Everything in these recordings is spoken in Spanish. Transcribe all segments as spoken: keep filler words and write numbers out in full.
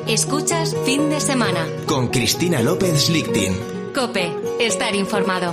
Escuchas Fin de Semana con Cristina López Lichtin. COPE, estar informado.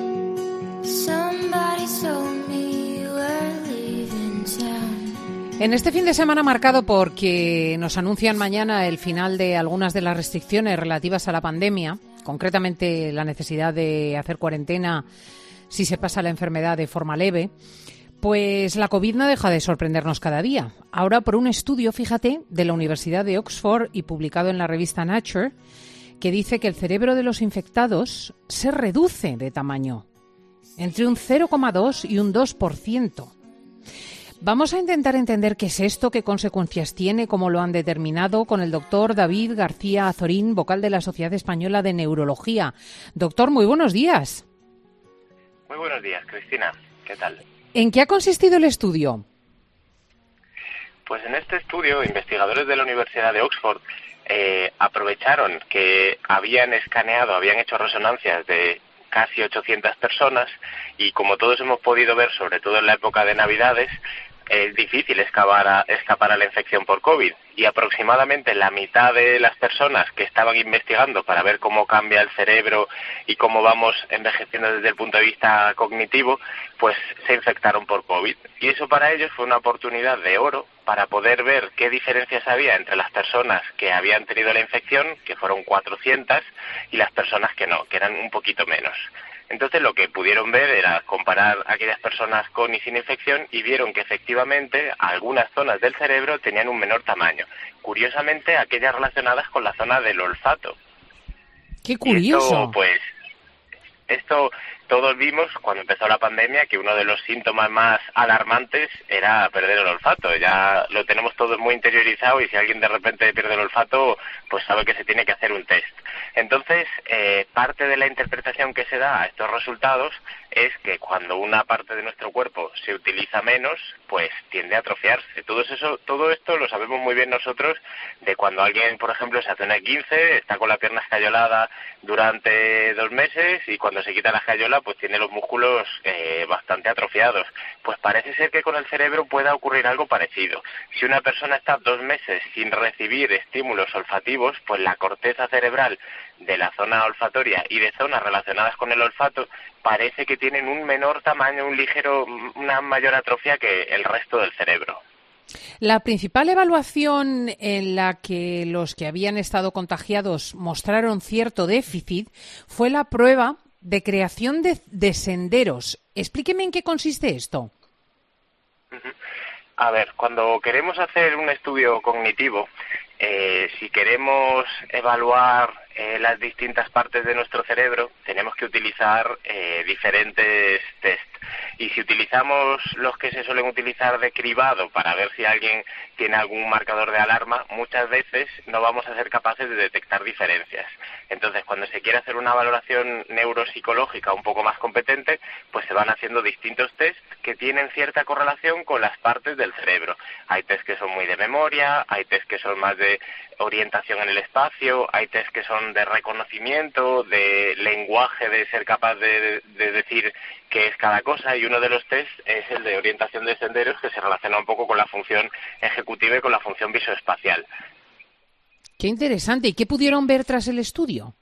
En este fin de semana marcado porque nos anuncian mañana el final de algunas de las restricciones relativas a la pandemia, concretamente la necesidad de hacer cuarentena si se pasa la enfermedad de forma leve, pues la COVID no deja de sorprendernos cada día. Ahora por un estudio, fíjate, de la Universidad de Oxford y publicado en la revista Nature, que dice que el cerebro de los infectados se reduce de tamaño, entre un cero coma dos y un dos por ciento. Vamos a intentar entender qué es esto, qué consecuencias tiene, cómo lo han determinado, con el doctor David García Azorín, vocal de la Sociedad Española de Neurología. Doctor, muy buenos días. Muy buenos días, Cristina. ¿Qué tal? ¿En qué ha consistido el estudio? Pues en este estudio, investigadores de la Universidad de Oxford eh, aprovecharon que habían escaneado, habían hecho resonancias de casi ochocientas personas y como todos hemos podido ver, sobre todo en la época de Navidades, es difícil escapar a, escapar a la infección por COVID y aproximadamente la mitad de las personas que estaban investigando para ver cómo cambia el cerebro y cómo vamos envejeciendo desde el punto de vista cognitivo, pues se infectaron por COVID. Y eso para ellos fue una oportunidad de oro para poder ver qué diferencias había entre las personas que habían tenido la infección, que fueron cuatrocientas, y las personas que no, que eran un poquito menos. Entonces lo que pudieron ver era comparar aquellas personas con y sin infección y vieron que efectivamente algunas zonas del cerebro tenían un menor tamaño. Curiosamente, aquellas relacionadas con la zona del olfato. ¡Qué curioso! Y esto, pues, esto todos vimos cuando empezó la pandemia que uno de los síntomas más alarmantes era perder el olfato. Ya lo tenemos todos muy interiorizado y si alguien de repente pierde el olfato, pues sabe que se tiene que hacer un test. Entonces, eh, parte de la interpretación que se da a estos resultados es que cuando una parte de nuestro cuerpo se utiliza menos, pues tiende a atrofiarse. Todo eso, todo esto lo sabemos muy bien nosotros de cuando alguien, por ejemplo, se hace una esguince, está con la pierna escayolada durante dos meses y cuando se quita la escayola, pues tiene los músculos eh, bastante atrofiados. Pues parece ser que con el cerebro pueda ocurrir algo parecido. Si una persona está dos meses sin recibir estímulos olfativos, pues la corteza cerebral de la zona olfatoria y de zonas relacionadas con el olfato parece que tienen un menor tamaño, un ligero, una mayor atrofia que el resto del cerebro. La principal evaluación en la que los que habían estado contagiados mostraron cierto déficit fue la prueba de creación de, de senderos. Explíqueme en qué consiste esto. A ver, cuando queremos hacer un estudio cognitivo, eh, si queremos evaluar eh, las distintas partes de nuestro cerebro, tenemos que utilizar eh, diferentes test. Y si utilizamos los que se suelen utilizar de cribado para ver si alguien tiene algún marcador de alarma, muchas veces no vamos a ser capaces de detectar diferencias. Entonces, cuando se quiere hacer una valoración neuropsicológica un poco más competente, pues se van haciendo distintos test que tienen cierta correlación con las partes del cerebro. Hay test que son muy de memoria, hay test que son más de orientación en el espacio, hay test que son de reconocimiento, de lenguaje, de ser capaz de, de decir qué es cada cosa, y uno de los test es el de orientación de senderos, que se relaciona un poco con la función ejecutiva y con la función visoespacial. Qué interesante. ¿Y qué pudieron ver tras el estudio?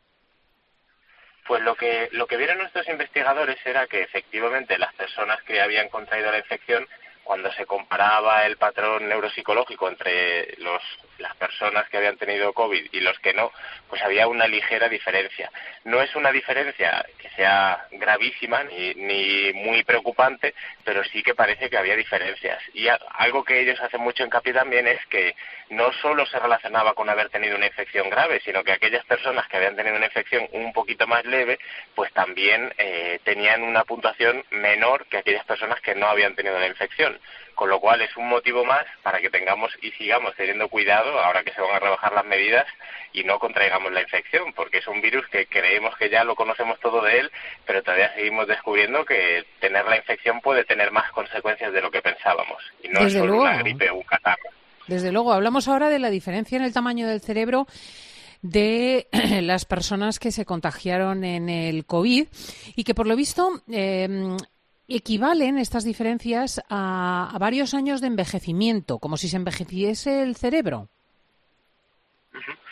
Pues lo que lo que vieron nuestros investigadores era que efectivamente las personas que habían contraído la infección, cuando se comparaba el patrón neuropsicológico entre los, las personas que habían tenido COVID y los que no, pues había una ligera diferencia. No es una diferencia que sea gravísima ni, ni muy preocupante, pero sí que parece que había diferencias. Y a, algo que ellos hacen mucho hincapié también es que no solo se relacionaba con haber tenido una infección grave, sino que aquellas personas que habían tenido una infección un poquito más leve, pues también eh, tenían una puntuación menor que aquellas personas que no habían tenido la infección. Con lo cual es un motivo más para que tengamos y sigamos teniendo cuidado ahora que se van a rebajar las medidas y no contraigamos la infección, porque es un virus que creemos que ya lo conocemos todo de él, pero todavía seguimos descubriendo que tener la infección puede tener más consecuencias de lo que pensábamos, y no es solo una gripe o un catarro. Desde luego, hablamos ahora de la diferencia en el tamaño del cerebro de las personas que se contagiaron en el COVID y que por lo visto eh, equivalen estas diferencias a, a varios años de envejecimiento, como si se envejeciese el cerebro. Uh-huh.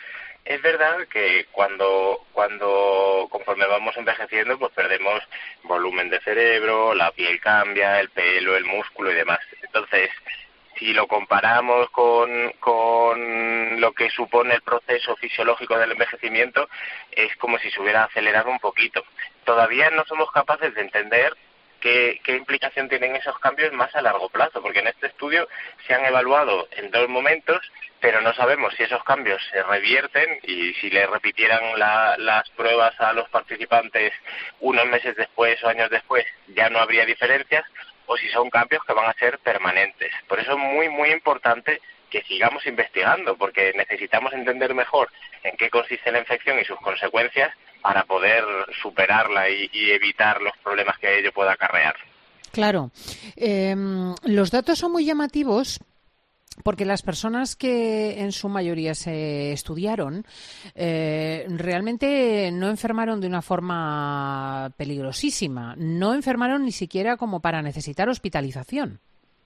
es verdad que cuando, cuando conforme vamos envejeciendo, pues perdemos volumen de cerebro, la piel cambia, el pelo, el músculo y demás. Entonces, si lo comparamos con, con lo que supone el proceso fisiológico del envejecimiento, es como si se hubiera acelerado un poquito. Todavía no somos capaces de entender qué, qué implicación tienen esos cambios más a largo plazo, porque en este estudio se han evaluado en dos momentos, pero no sabemos si esos cambios se revierten y si le repitieran la, las pruebas a los participantes unos meses después o años después ya no habría diferencias, o si son cambios que van a ser permanentes. Por eso es muy, muy importante que sigamos investigando, porque necesitamos entender mejor en qué consiste la infección y sus consecuencias para poder superarla y, y evitar los problemas que ello pueda acarrear. Claro. Eh, los datos son muy llamativos, porque las personas que en su mayoría se estudiaron eh, realmente no enfermaron de una forma peligrosísima, no enfermaron ni siquiera como para necesitar hospitalización.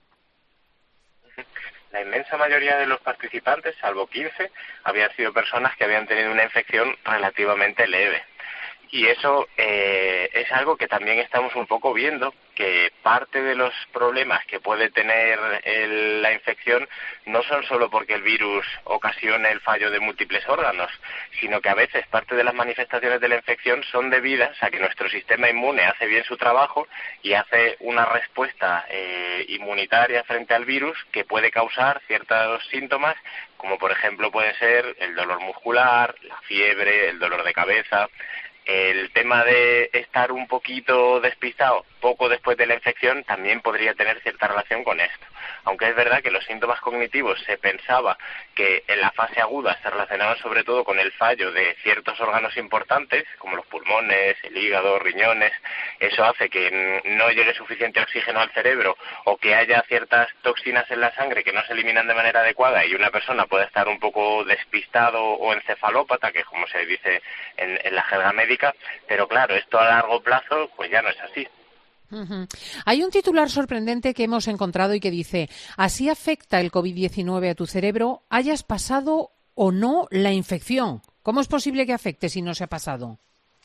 La inmensa mayoría de los participantes, salvo quince, habían sido personas que habían tenido una infección relativamente leve. Y eso eh, es algo que también estamos un poco viendo, que parte de los problemas que puede tener el, la infección no son solo porque el virus ocasione el fallo de múltiples órganos, sino que a veces parte de las manifestaciones de la infección son debidas a que nuestro sistema inmune hace bien su trabajo y hace una respuesta eh, inmunitaria frente al virus que puede causar ciertos síntomas, como por ejemplo puede ser el dolor muscular, la fiebre, el dolor de cabeza. El tema de estar un poquito despistado poco después de la infección también podría tener cierta relación con esto. Aunque es verdad que los síntomas cognitivos se pensaba que en la fase aguda se relacionaban sobre todo con el fallo de ciertos órganos importantes, como los pulmones, el hígado, riñones. Eso hace que no llegue suficiente oxígeno al cerebro o que haya ciertas toxinas en la sangre que no se eliminan de manera adecuada y una persona puede estar un poco despistado o encefalópata, que es como se dice en, en la jerga médica, pero claro, esto a largo plazo pues ya no es así. Uh-huh. Hay un titular sorprendente que hemos encontrado y que dice: así afecta el covid diecinueve a tu cerebro, hayas pasado o no la infección. ¿Cómo es posible que afecte si no se ha pasado?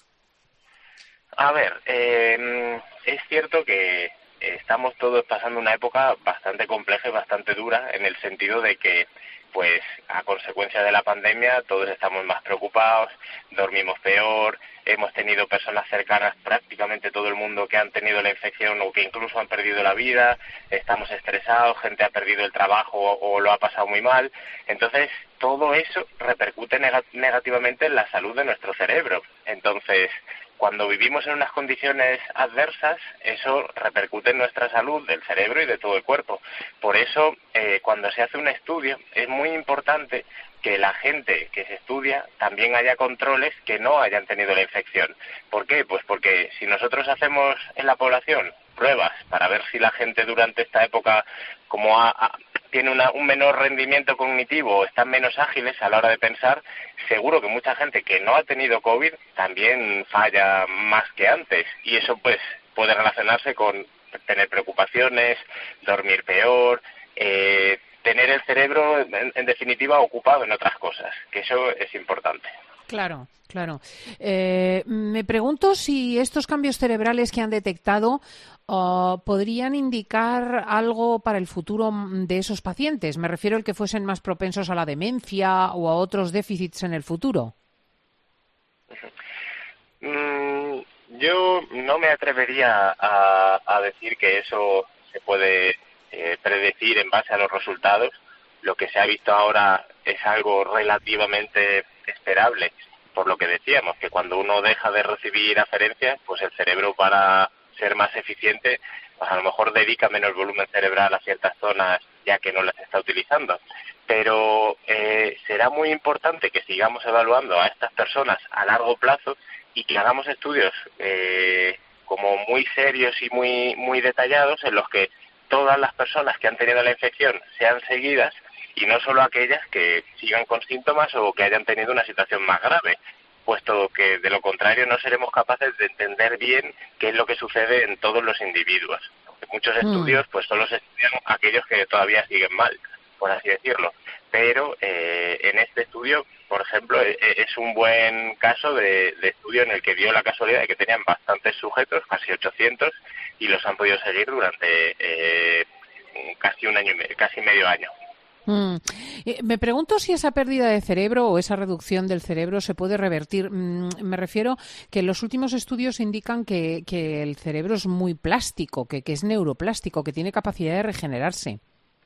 A ver, eh, es cierto que estamos todos pasando una época bastante compleja y bastante dura, en el sentido de que pues a consecuencia de la pandemia todos estamos más preocupados, dormimos peor, hemos tenido personas cercanas, prácticamente todo el mundo, que han tenido la infección o que incluso han perdido la vida, estamos estresados, gente ha perdido el trabajo o, o lo ha pasado muy mal. Entonces todo eso repercute neg- negativamente en la salud de nuestro cerebro. Entonces, cuando vivimos en unas condiciones adversas, eso repercute en nuestra salud del cerebro y de todo el cuerpo. Por eso, eh, cuando se hace un estudio, es muy importante que la gente que se estudia también haya controles que no hayan tenido la infección. ¿Por qué? Pues porque si nosotros hacemos en la población pruebas para ver si la gente durante esta época, como ha, ha, tiene una, un menor rendimiento cognitivo o están menos ágiles a la hora de pensar, seguro que mucha gente que no ha tenido COVID también falla más que antes, y eso pues puede relacionarse con tener preocupaciones, dormir peor, eh, tener el cerebro en, en definitiva ocupado en otras cosas, que eso es importante. Claro, claro. Eh, me pregunto si estos cambios cerebrales que han detectado uh, podrían indicar algo para el futuro de esos pacientes. Me refiero al que fuesen más propensos a la demencia o a otros déficits en el futuro. Mm, yo no me atrevería a, a decir que eso se puede eh, predecir en base a los resultados. Lo que se ha visto ahora es algo relativamente esperable, por lo que decíamos, que cuando uno deja de recibir aferencias, pues el cerebro, para ser más eficiente, pues a lo mejor dedica menos volumen cerebral a ciertas zonas ya que no las está utilizando. Pero eh, será muy importante que sigamos evaluando a estas personas a largo plazo y que hagamos estudios eh, como muy serios y muy, muy detallados, en los que todas las personas que han tenido la infección sean seguidas, y no solo aquellas que sigan con síntomas o que hayan tenido una situación más grave, puesto que de lo contrario no seremos capaces de entender bien qué es lo que sucede en todos los individuos. Muchos mm. estudios pues solo se estudian aquellos que todavía siguen mal, por así decirlo, pero eh, en este estudio por ejemplo, es un buen caso de, de estudio en el que dio la casualidad de que tenían bastantes sujetos, casi ochocientos, y los han podido seguir durante eh, casi un año y medio, casi medio año. Mm. Me pregunto si esa pérdida de cerebro o esa reducción del cerebro se puede revertir. Mm, me refiero que los últimos estudios indican que, que el cerebro es muy plástico, que, que es neuroplástico, que tiene capacidad de regenerarse.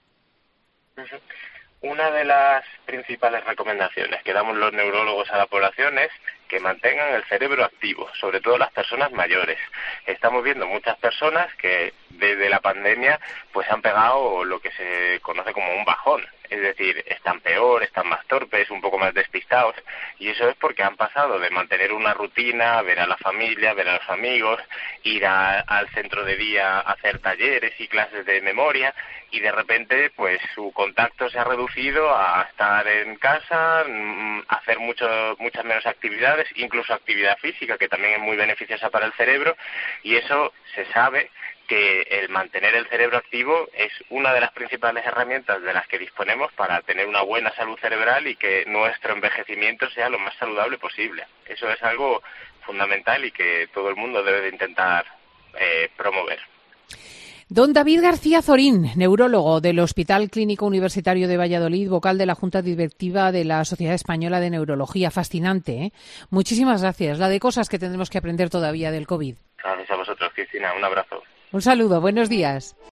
Una de las principales recomendaciones que damos los neurólogos a la población es que mantengan el cerebro activo, sobre todo las personas mayores. Estamos viendo muchas personas que desde la pandemia pues han pegado lo que se conoce como un bajón, es decir, están peor, están más torpes, un poco más despistados, y eso es porque han pasado de mantener una rutina, ver a la familia, ver a los amigos, ir a, al centro de día a hacer talleres y clases de memoria, y de repente pues su contacto se ha reducido a estar en casa, hacer mucho, muchas menos actividades, incluso actividad física, que también es muy beneficiosa para el cerebro, y eso se sabe que el mantener el cerebro activo es una de las principales herramientas de las que disponemos para tener una buena salud cerebral y que nuestro envejecimiento sea lo más saludable posible. Eso es algo fundamental y que todo el mundo debe de intentar eh, promover. Don David García Zorín, neurólogo del Hospital Clínico Universitario de Valladolid, vocal de la Junta Directiva de la Sociedad Española de Neurología. Fascinante, ¿eh? Muchísimas gracias. La de cosas que tendremos que aprender todavía del COVID. Gracias a vosotros, Cristina. Un abrazo. Un saludo. Buenos días.